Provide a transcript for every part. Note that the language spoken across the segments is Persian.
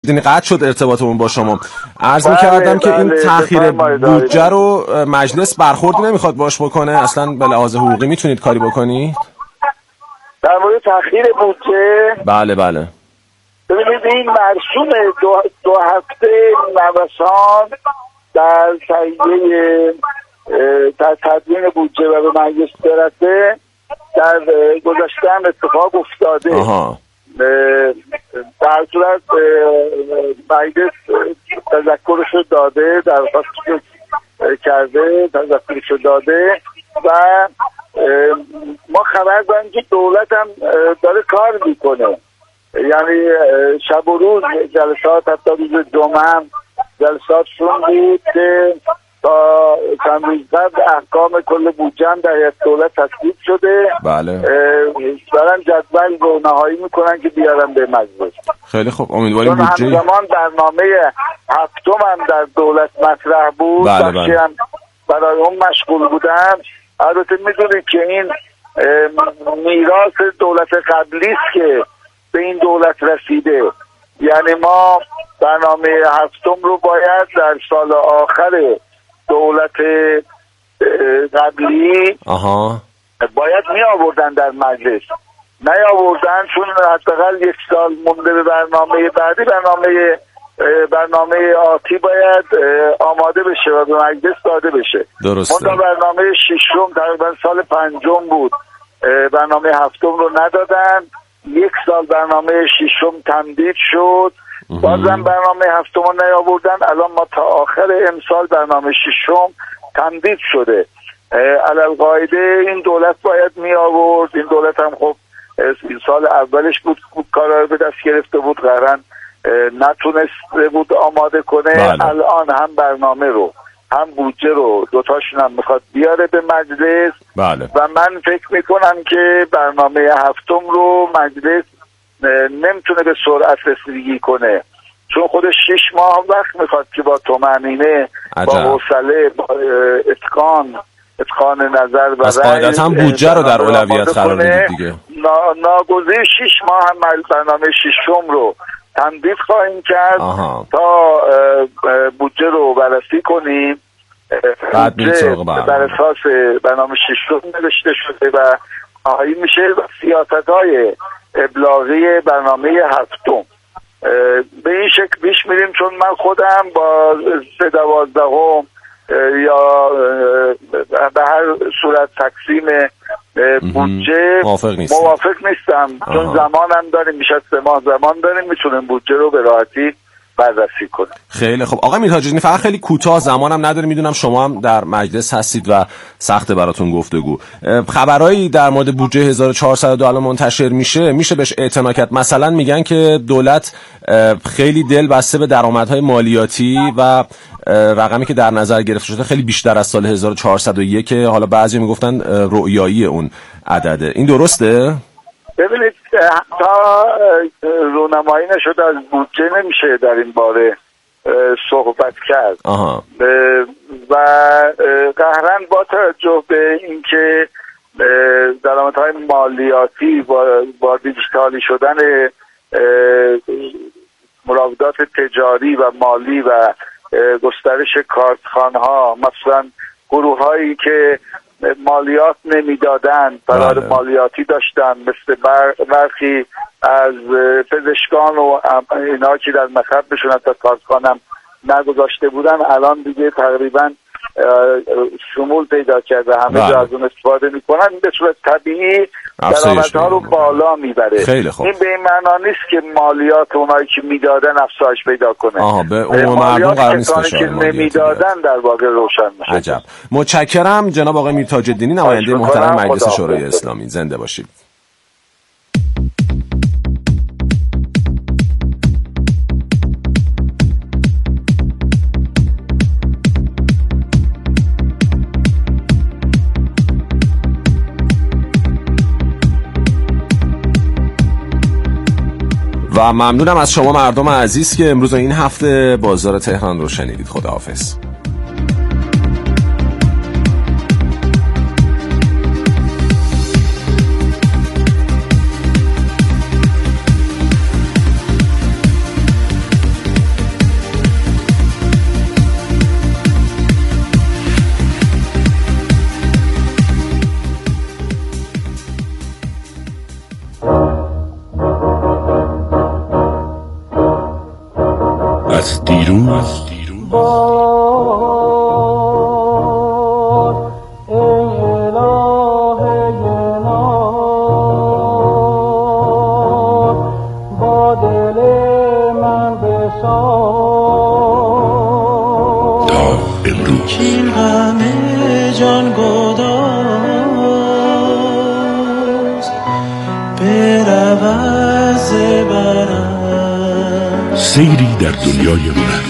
قطع شد ارتباطمون با شما. عرض می‌کردم که این تأخیر بودجه رو مجلس برخوردی نمیخواد باش بکنه، اصلا به لحاظ حقوقی میتونید کاری بکنید؟ در مورد تأخیر بودجه؟ بله. ببینید این مرسوم دو هفته نوسان در تدوین بودجه و به مجلس برسه در گذشتن اتفاق افتاده. در صورت مجلس تذکرشو داده، درخواستشو کرده، تذکرشو داده و ما خبر داریم که دولت هم داره کار میکنه، یعنی شب و روز جلسات، حتی روز جمعه هم جلساتشون بود که تا چند روز قبل احکام کل بودجه هم در هیئت دولت تصویب شده. بله. دارن جدول رو نهایی میکنن که بیارن به مجلس. خیلی خوب، امیدواریم بودجه. همزمان برنامه هفتم هم در دولت مطرح بود. بخشی هم برای اون مشغول بودن. البته میدونید که این میراث دولت قبلی است که به این دولت رسیده، یعنی ما برنامه هفتم رو باید در سال آخر دولت قبلی باید می آوردن در مجلس، نیاوردن چون حداقل یک سال مونده به برنامه بعدی. برنامه آتی باید آماده بشه و به مجلس داده بشه. درسته. برنامه ششم تقریبا سال پنجم بود، برنامه هفتم رو ندادن، یک سال برنامه ششم تمدید شد، بازم برنامه هفتم رو نیاوردن. الان ما تا آخر امسال برنامه ششم تمدید شده. علالقاعده این دولت باید می آورد. این دولت هم خب این سال اولش بود کارا رو به دست گرفته بود، قرارن نتونسته بود آماده کنه. بله. الان هم برنامه رو هم بودجه رو دوتاشون هم میخواد بیاره به مجلس. بله. و من فکر میکنم که برنامه هفتم رو مجلس نمیتونه به سرعت رسیدگی کنه، چون خودش 6 ماه وقت میخواد که با طمأنینه، با حوصله، با اتقان نظر و از قاعدتا بودجه رو در اولویت قرار بدید دیگه. ناگزیر 6 ماه هم برنامه ششم رو تمدید خواهیم کرد تا بودجه رو بررسی کنیم. بودجه بر اساس برنامه ششم نوشته شده و آهایی میشه و سیاست‌های ابلاغی برنامه هفتم به این شکل پیش میریم، چون من خودم با 3/12 یا به هر صورت تقسیم بودجه موافق نیستم. چون زمانم داریم، بیش از 3 ماه زمان داریم، میتونیم بودجه رو به راحتی بررسی کنیم. خیلی خب آقای میرحاجی، فقط خیلی کوتاه، زمانم نداریم، میدونم شما هم در مجلس هستید و سخته براتون گفتگو. خبرایی در مورد بودجه 1402 الان منتشر میشه بهش اعتنا کرد. مثلا میگن که دولت خیلی دل بسته به درآمدهای مالیاتی و رقمی که در نظر گرفته شده خیلی بیشتر از سال 1401 که حالا بعضی میگفتن رؤیایی اون عدده. این درسته؟ ببینید تا رونمایی نشد از بودجه نمیشه در این باره صحبت کرد. و قهرن با توجه به اینکه درآمدهای مالیاتی با دیجیتالی شدن مراودات تجاری و مالی و گسترش کارتخانه‌ها، مثلا گروه هایی که مالیات نمیدادن فرار مالیاتی داشتن، مثل برخی از پزشکان و اینا که در مخبشون حتی کارتخانه نگذاشته بودن، الان دیگه تقریبا شمول پیدا کرده، همه جا از اون استفاده میکنن. به صورت طبیعی درآمدها رو بالا میبره. این به این معنا نیست که مالیات اونایی که میدادن افزایش پیدا کنه. به عموم مردم قرار نیست که نمیدادن در واقع روشن میشه. عجب. متشکرم جناب آقای میرتاج الدینی، نماینده محترم مجلس شورای اسلامی. زنده باشید. و ممنونم از شما مردم عزیز که امروز این هفته بازار تهران رو شنیدید. خداحافظ. از دیروز این غم جان گداز برود برم سیری در دنیای هنر.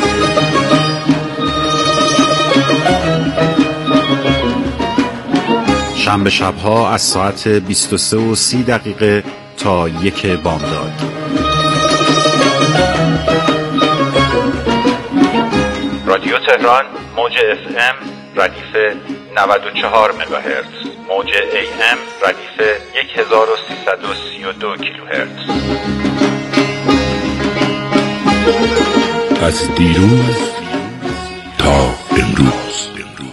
شنبه شبها از ساعت 23:30 تا 1 بامداد. رادیو تهران موج FM ردیف 94 مگاهرتز، موج AM ردیف 1332 کیلوهرتز. از دیروز تا امروز.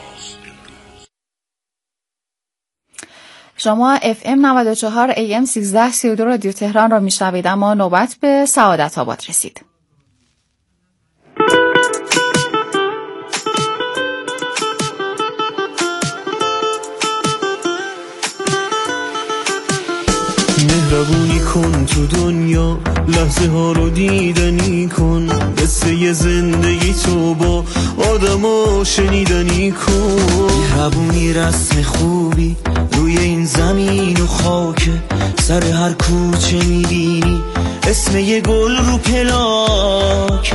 شما FM 94 AM 1332 رادیو تهران را میشنوید، اما نوبت به سعادت آباد رسید. مهربونی کن تو دنیا، لحظه ها رو دیدنی کن، قصه زندگی تو با آدما شنیدنی کن. مهربونی رسم خوبی روی این زمین و خاک، سر هر کوچه میبینی اسم یه گل رو پلاک.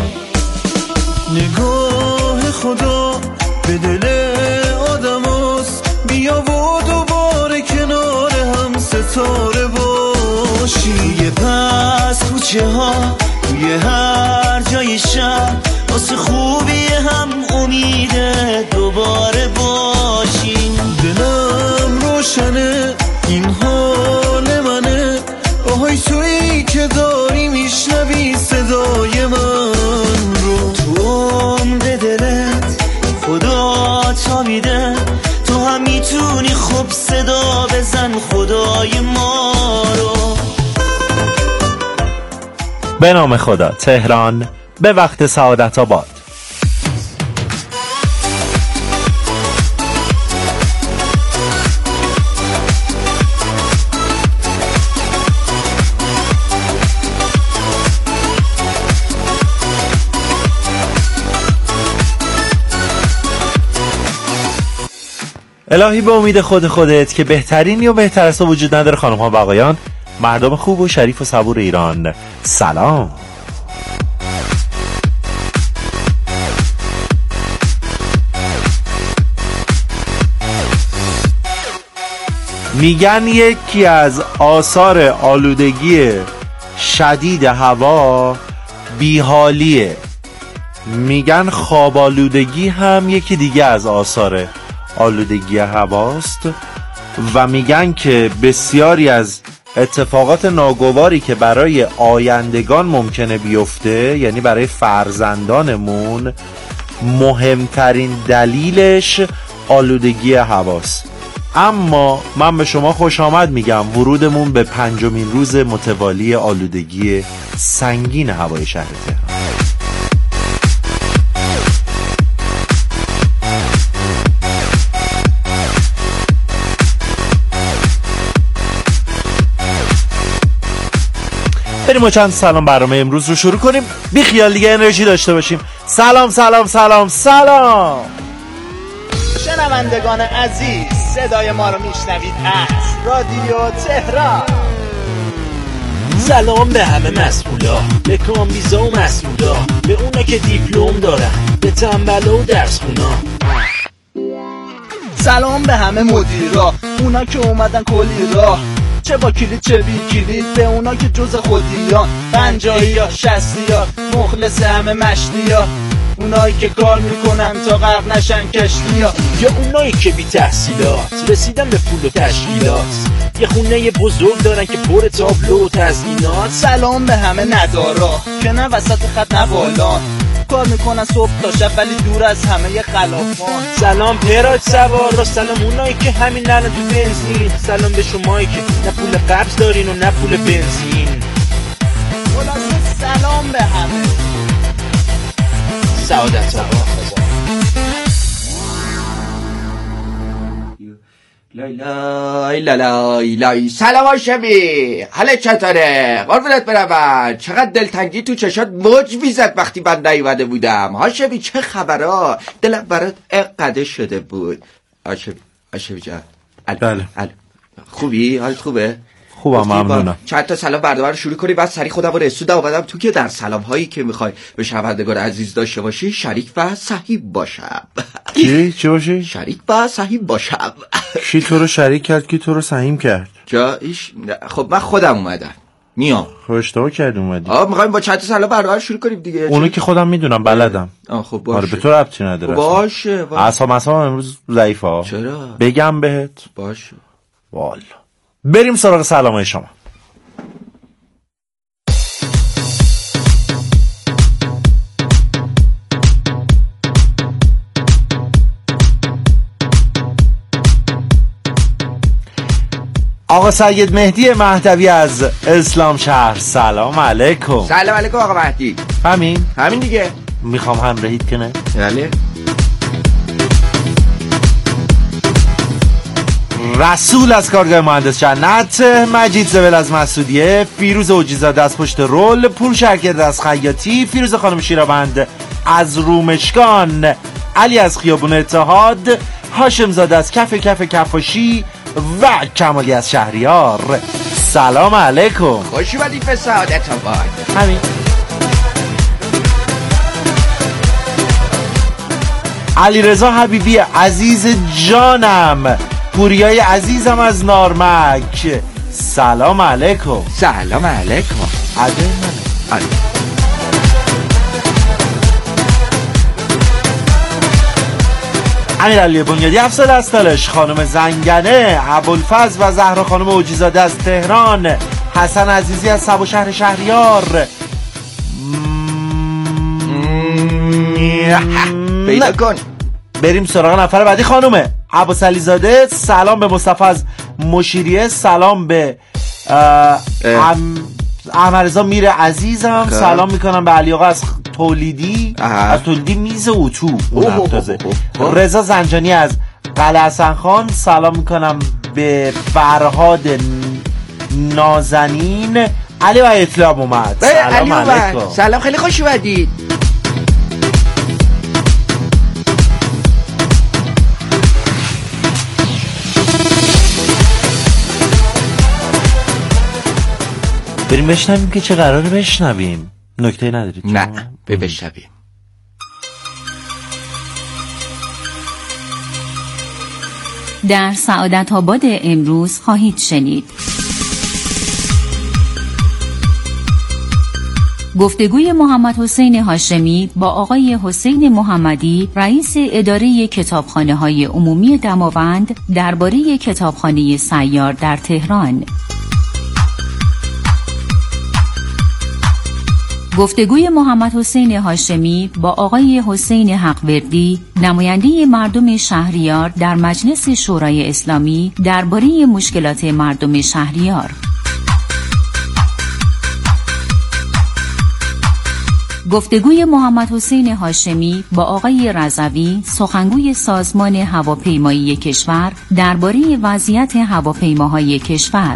نگاه خدا به دل آدم هست، بیا و دوباره کنار هم ستاره باشی. یه پس کوچه ها توی هر جای شهر، واسه خوبی هم امیده دوباره باشیم. دلم روشنه این حال منه، آهای تویی که داری میشنوی صدای من رو. تو عمق دلت خدا تا میده، تو هم میتونی خوب صدا بزن خدای ما رو. به نام خدا. تهران به وقت سعادت آباد. الهی به امید خودت که بهترین یا بهتر از تو وجود نداره. خانم ها و آقایان، مردم خوب و شریف و صبور ایران، سلام. میگن یکی از آثار آلودگی شدید هوا بیحالیه. میگن خواب آلودگی هم یکی دیگه از آثار آلودگی هواست و میگن که بسیاری از اتفاقات ناگواری که برای آیندگان ممکنه بیفته، یعنی برای فرزندانمون، مهمترین دلیلش آلودگی هواست. اما من به شما خوش آمد میگم، ورودمون به 5مین روز متوالی آلودگی سنگین هوای شهر تهران. بریم و چند سلام برنامه امروز رو شروع کنیم. بی خیال دیگه انرژی داشته باشیم. سلام سلام سلام سلام. شنوندگان عزیز، صدای ما رو میشنوید از رادیو تهران. سلام به همه مسئولا، به کامبیزا و مسئولا، به اونا که دیپلم دارن، به تنبلا و درس خونا. سلام به همه مدیرا، اونا که اومدن کلی راه، چه با کلید چه بی کلید، به اونا که جز خودیان، 50 یا 60 یا مخلص همه مشتی ها، اونایی که کار میکنن تا غرق نشن کشتی ها، یا اونایی که بی تحصیلات رسیدن به پول و تشکیلات، یه خونه بزرگ دارن که پر تابلو و تزیینات. سلام به همه ندارا که نه وسط خط نه بالان، کار میکنن صبح تا شب ولی دور از همه خلافان. سلام پراج سوارا، سلام اونایی که همین نرن تو بنزین، سلام به شمایی که نه پول قبض دارین و نه پول بنزین. خلاصه سلام به همه. سعادت آباد. لای سلام هاشمی، حالت چطوره؟ قربونت برم. چقدر دلتنگی تو چشات موج میزد وقتی من نیومده بودم. هاشمی چه خبرها؟ دلم برات قده شده بود. هاشمی جان. بله. خوبی؟ حالت خوبه؟ خوبم، ممنونم. چند تا سلام برنامه رو شروع کنی، بعد سری خودم رو رسوندم اومدم تو که در سلام هایی که میخوای به شنوندگان عزیز داشته باشی شریک و صحیح باشم. چی باشی؟ شریک و صحیح باشم. کی تو رو شریک کرد، کی تو رو سهیم کرد؟ خب من خودم اومدم میام. خب اشتباه کردی اومدی. میخوایم با چند تا سلام برنامه رو شروع کنیم دیگه. اونو که خودم میدونم، بلدم. خب باشه. آره به تو ربطی نداره. باشه. اعصابم امروز ضعیفه. چرا؟ بگم بهت. باشه. والا. بریم سراغ سلامای شما. آقا سید مهدی مهدوی از اسلام شهر، سلام علیکم. سلام علیکم آقا مهدی. همین دیگه. میخوام همراهیت کنه. بله. رسول از کارگاه مهندس جنت، مجید زبل از مسعودیه، فیروز اوجیزاده از پشت رول، پور شرکرد از خیاطی، فیروز خانم شیرابند از رومشکان، علی از خیابون اتحاد، هاشم زاده از کف کفاشی و کمالی از شهریار. سلام علیکم. خوش اومدید به سعادت آباد. همین. علی رضا حبیبی عزیز جانم، پوریای عزیزم از نارمک، سلام علیکم. سلام علیکم. امیرعلی بنیادی افسر استالش، خانم زنگنه، ابوالفضل و زهرا خانم اوجیزاده از تهران، حسن عزیزی از سبو شهر شهریار. پیدا کن. بریم سراغ نفر بعدی. خانومه عباس علی زاده، سلام به مصطفی از مشیریه، سلام به احمد رضا میر عزیزم، سلام میکنم به علی آقا از تولیدی، از تولیدی میز اتو، رضا زنجانی از قلعه حسن خان، سلام میکنم به فرهاد نازنین. علی و اطلاع اومد. سلام علیکم. سلام، خیلی خوش اومدید. بریم بشنویم که چه قراره بشنویم. نکته ندارید؟ نه بشنویم. در سعادت آباد امروز خواهید شنید گفتگوی محمد حسین هاشمی با آقای حسین محمدی، رئیس اداره کتابخانه‌های عمومی دماوند، درباره کتابخانه سیار در تهران. گفتگوی محمد حسین هاشمی با آقای حسین حقوردی، نماینده مردم شهریار در مجلس شورای اسلامی، درباره مشکلات مردم شهریار. گفتگوی محمد حسین هاشمی با آقای رضوی، سخنگوی سازمان هواپیمایی کشور، درباره وضعیت هواپیماهای کشور.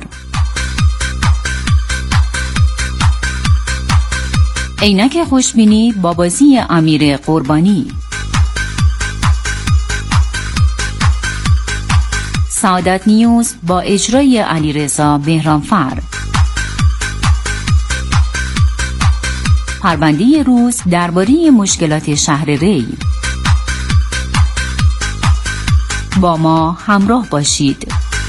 عینک خوشبینی با بازی امیر قربانی. سعادت نیوز با اجرای علیرضا بهرامفر. پرونده روز درباره مشکلات شهر ری. با ما همراه باشید.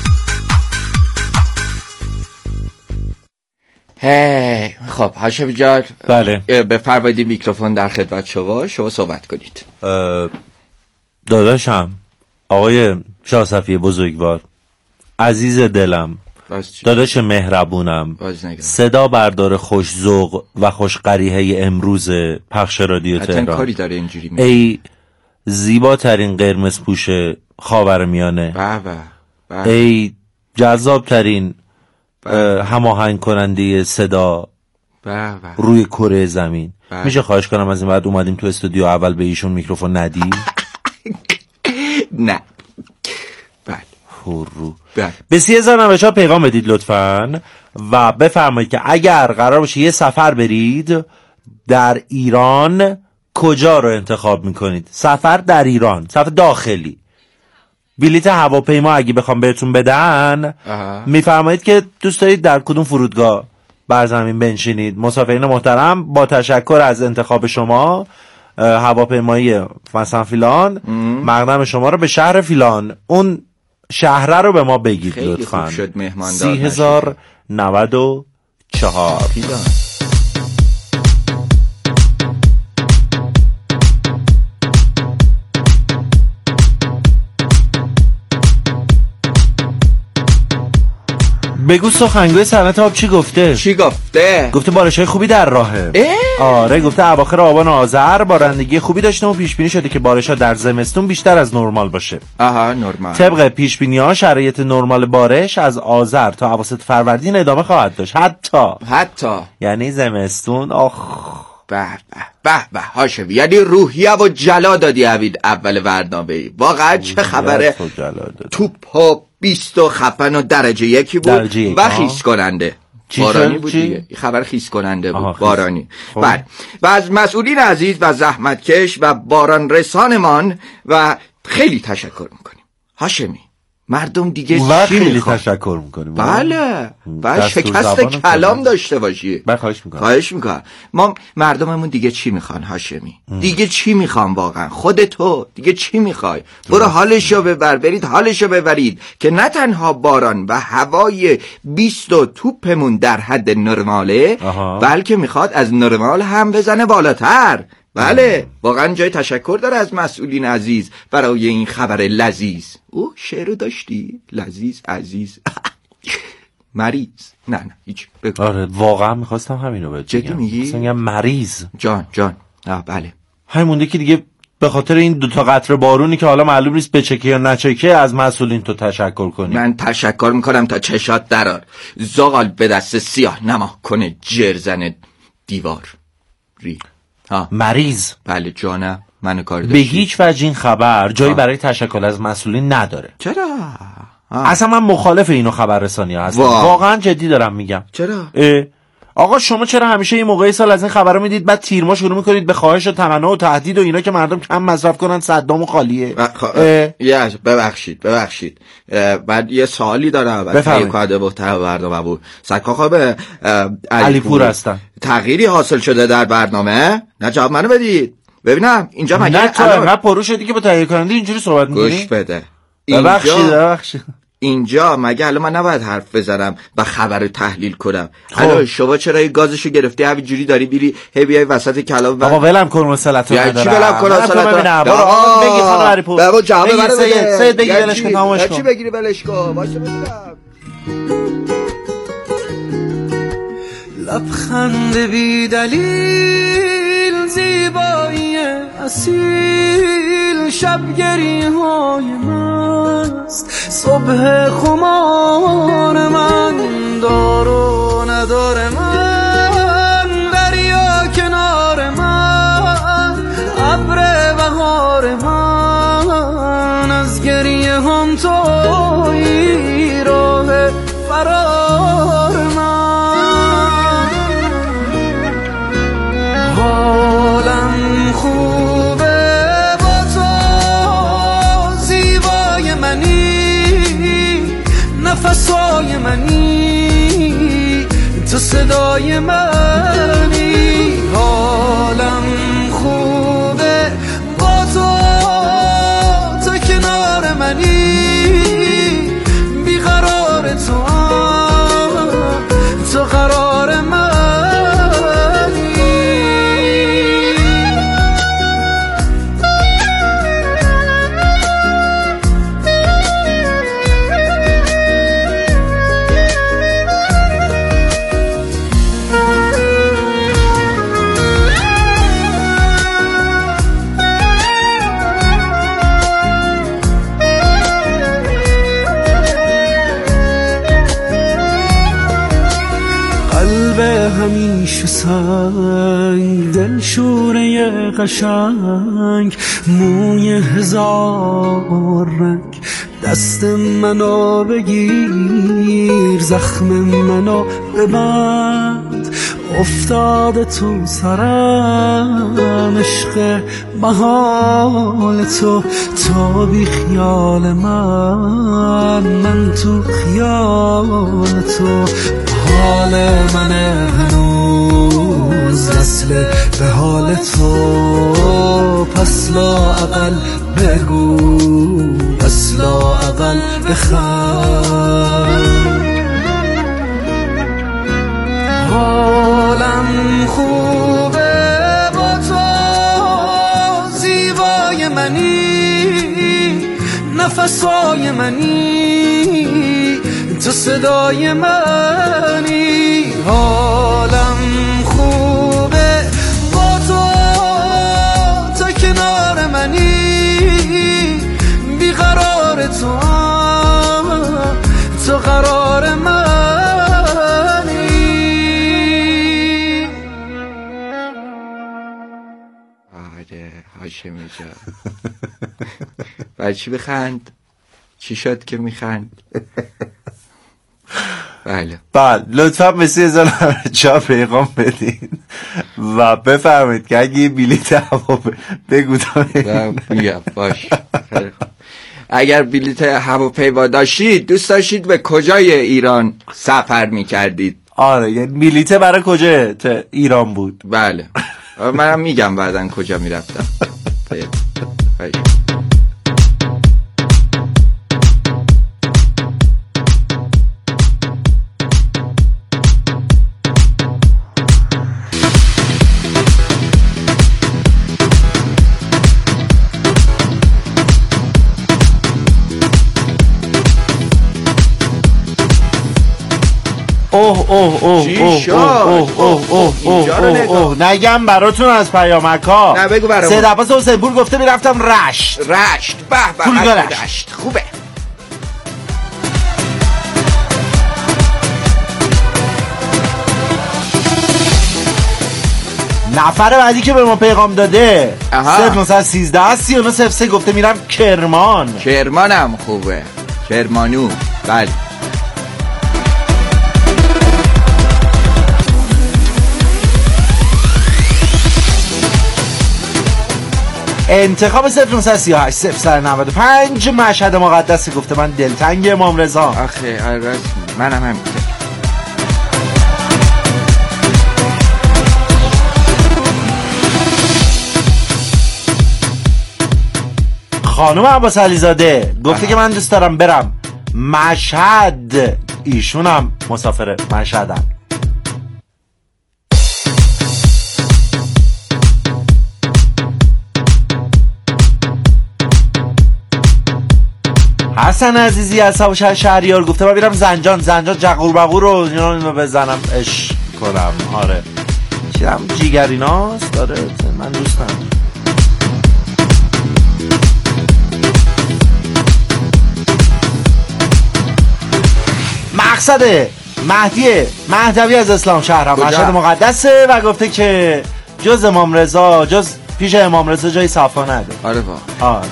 خب هاشمی جان، بله بفرمایید میکروفون در خدمت شما صحبت کنید. داداشم آقای شاه صفی بزرگوار، عزیز دلم، داداش مهربونم، صدا بردار خوش ذوق و خوش قریحه امروز پخش رادیو تهران، کاری داره اینجوری ای زیباترین قرمز پوش خاورمیانه، ای جذابترین هماهنگ کننده صدا روی کره زمین. میشه خواهش کنم از این بعد اومدیم تو استودیو اول به ایشون میکروفون ندی؟ نه. بله. به 30,094 پیغام بدید لطفاً و بفرمایید که اگر قرار باشه یه سفر برید در ایران کجا رو انتخاب میکنید؟ سفر در ایران، سفر داخلی، بلیت هواپیما اگه بخوام بهتون بدن میفرمایید که دوست دارید در کدوم فرودگاه بر زمین بنشینید. مسافرین محترم، با تشکر از انتخاب شما هواپیمایی مثلا فلان مقدم شما رو به شهر فلان، اون شهره رو به ما بگید لطفاً. خوب شد مهماندار 30,094 بگو سخنگوی صنعت آب چی گفته؟ گفته بارش‌های خوبی در راهه. آره گفته اواخر آبان آذر بارندگی خوبی داشته و پیش بینی شده که بارش‌ها در زمستون بیشتر از نرمال باشه. نرمال. طبق پیش بینی‌ها شرایط نرمال بارش از آذر تا اواسط فروردین ادامه خواهد داشت. حتی یعنی زمستون به هاشمی، یعنی روحیه و جلا دادی اوید اول برنامه. واقعا چه خبره؟ توپ ها 20 خفن و درجه یکی بود و خیس کننده. بارانی بود دیگه. خبر خیس کننده بود، بارانی. بعد و از مسئولین عزیز و زحمتکش و باران رسانمان و خیلی تشکر میکنیم. هاشمی مردم دیگه چی خیلی تشکر میکنیم. بله شکست کلام داشته باشی. خواهش میکنم. ما مردممون دیگه چی میخوان هاشمی؟ دیگه چی میخوان واقعا؟ خودتو دیگه چی میخوای؟ برو حالشو ببر، برید حالشو ببرید که نه تنها باران و هوای 20 توپمون در حد نرماله، بلکه میخواد از نرمال هم بزنه بالاتر. بله واقعا جای تشکر داره از مسئولین عزیز برای این خبر لذیذ. شعرو داشتی؟ لذیذ عزیز مریض. نه هیچ بگو. آره واقعا میخواستم همینو بگم. جدی میگی؟ مثلا مریض جان بله. همین مونده که دیگه به خاطر این 2 قطره بارونی که حالا معلوم نیست بچکه یا نچکه از مسئولین تو تشکر کنی. من تشکر میکنم تا چشات درار زاغال به دست سیاه نما کنه جرزن دیوار ری. مریض. بله جانم من کار داشتی. به هیچ وجه این خبر جایی برای تشکر از مسئولین نداره. چرا؟ اصلا من مخالف اینو خبررسانی هستم. واقعا جدی دارم میگم. چرا؟ آقا شما چرا همیشه این موقعی سال از این خبرو میدید بعد تیر ماه شروع میکنید به خواهش و تمنا و تهدید و اینا که مردم کم مصرف کنن صدام خالیه. ببخشید بعد یه سوالی دارم. بفرمایید. کاده محترم برنامه بود. سرکار به علیپور هستن. تغییری حاصل شده در برنامه؟ نه جواب منو بدید ببینم اینجا مگه نه تو انقدر پرو شدی که با تهیه کننده اینجوری صحبت میکنی؟ گوش بده. ببخشید اینجا مگه الان من نباید حرف بزنم و خبر رو تحلیل کنم؟ الان شما چرا این گازشو گرفتی همینجوری داری بیری هی بیای وسط کلام؟ آقا ولم کن مسئله‌تو نداره. چی ولم کن مسئله‌تو؟ بگی خانم عریپور. بابا جواب منو بده. سید بگی ولش کن تمامش کن. چی بگیری ولش کن؟ واسه ببینم. لبخند بی دلیل زیبایی اصیل شبگری های مست صبح خمار من دار و ندار من دریا کنار من ابر بهار من از گریه هم تویی راه فرار من حالم خوبه با تو زیبای منی نفسای منی تو صدای منی حالم خوبه با تو کنار منی بیقرار تو قرار منی تنگ، دل شوره قشنگ، موی هزار رنگ. دست منو بگیر، زخم منو ببند، افتاده تو سرم عشق محال تو بی خیال من تو خیال تو. حال من هنوز وصل به حال تو، پس لااقل بگو، پس لااقل بخند. حالم خوبه با تو، زیبای منی، نفسای منی، تو صدای منی. حالم خوبه با تو کنار منی، بیقرار تو قرار منی. آره هاشمی جان، برای چی بخند؟ چی شد که میخند؟ بله لطفا به 30,000 جا پیغام بدین و بفرمایید که اگه بلیت هوا بگو تا میگم باش. اگر بلیت هواپیما داشتید، دوست داشتید به کجای ایران سفر میکردید؟ آره یعنی بلیت برای کجای ایران بود؟ بله منم میگم بعدن کجا میرفتم. نگم براتون از پیامک‌ها. نه بگو برامون. سید عباس حسین پور گفته میرفتم رشت. به رشت خوبه. نفر بعدی که به ما پیغام داده 0913 3903 گفته میرم کرمان. کرمانم خوبه، کرمانو. بله انتخاب 0938 095 مشهد مقدس گفته من دلتنگ امام رضا. آخه منم همینطور. خانم عباس علیزاده گفته که من دوست دارم برم مشهد. ایشونم مسافر مشهدن. حسن عزیزی از شهریار گفته من میرم زنجان جقور بقور رو اینو بزنم اش کنم. آره چیرم جیگریناست. داره من دوستم. مقصد مهدوی از اسلام شهرم مشهد مقدسه و گفته که جز امام رضا، جز پیش امام رضا جای صفا نده. آره آره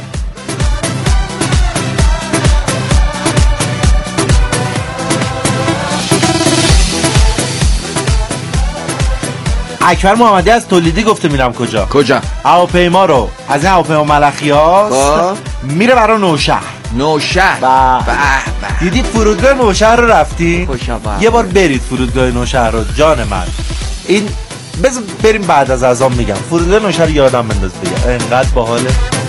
اکبر محمدی از تولیدی گفته میرم کجا؟ هواپیما رو از این هواپیما ملخیاست میره برای نوشهر. دیدید فرودگاه نوشهر رو رفتی؟ یه بار برید فرودگاه نوشهر رو جان من. این بریم بعد از اذان میگم. فرودگاه نوشهر یادم بنداز بگم انقدر باحاله.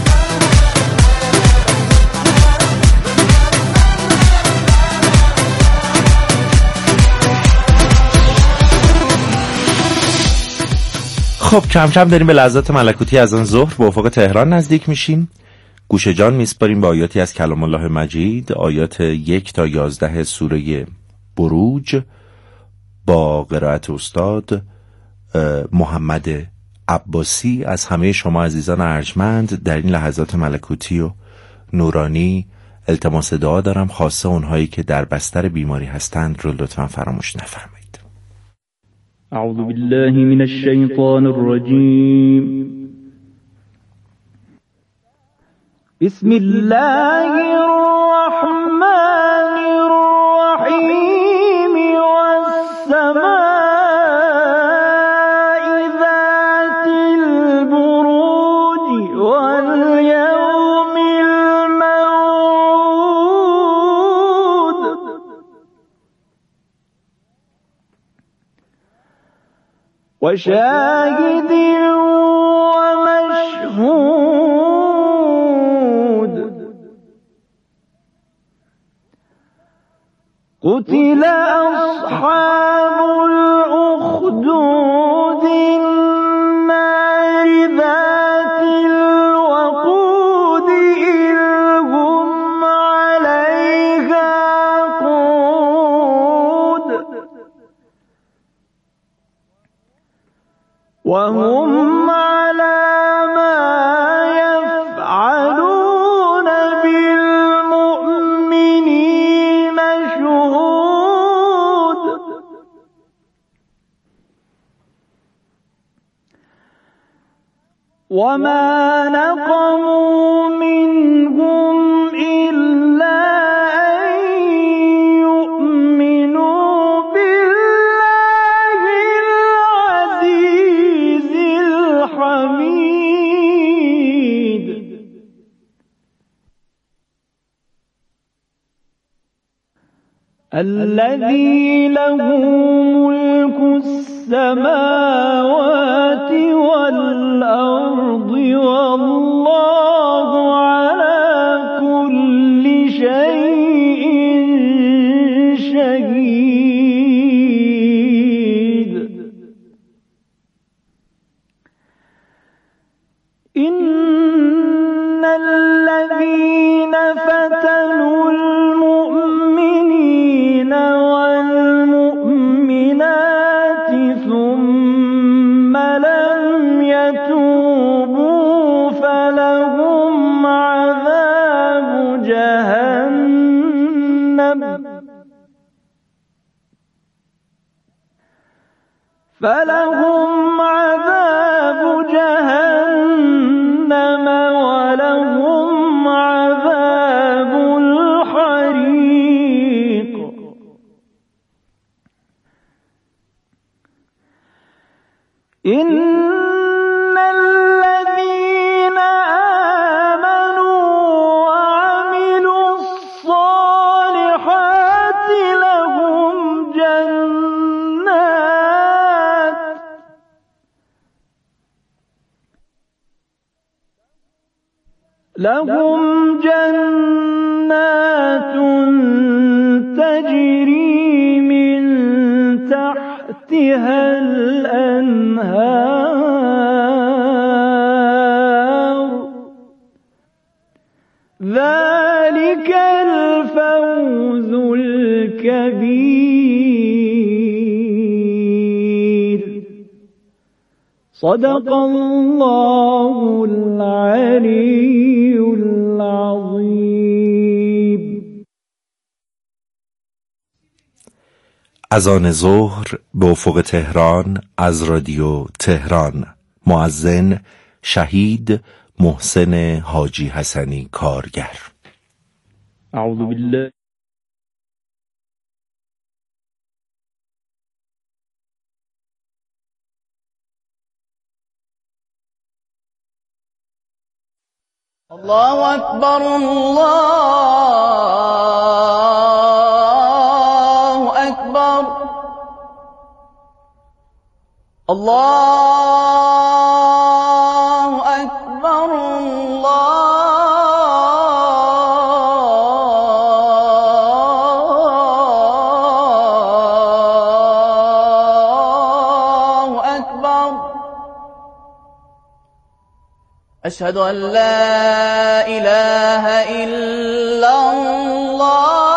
خب کم کم داریم به لحظات ملکوتی از آن ظهر به افق تهران نزدیک میشیم. گوش جان میسپاریم به آیاتی از کلام الله مجید، آیات 1 تا 11 سوره بروج با قرائت استاد محمد عباسی. از همه شما عزیزان ارجمند در این لحظات ملکوتی و نورانی التماس دعا دارم، خاصه اونهایی که در بستر بیماری هستند رو لطفا فراموش نفرمایید. أعوذ بالله من الشيطان الرجيم. بسم الله الرحمن الرحيم. والسماء ذات البروج واليوم الموعود وشاهد ومشهود. قتل أصحاب الأخدود النار ذات الوقود إذ هم عليها قعود وهم على ما يفعلون بالمؤمنين شهود. وما نقموا منهم إلا أن يؤمنوا بالله العزيز الحميد الذي له ملك السماوات والأرض والله على كل شيء شهيد. إن الذين فتنوا المؤمنين والمؤمنات ثم لم يتوبوا فلهم عذاب جهنم ولهم عذاب الحريق. إن الذين آمنوا وعملوا الصالحات لهم جنات تجري من تحتها الأنهار. ذلك الفوز الكبير. صدق الله العلي العظيم. اذان ظهر به افق تهران از رادیو تهران. مؤذن شهید محسن حاجی حسنی کارگر. اعوذ بالله الله أكبر الله أكبر الله أكبر الله أكبر. أشهد أن لا إله إلا الله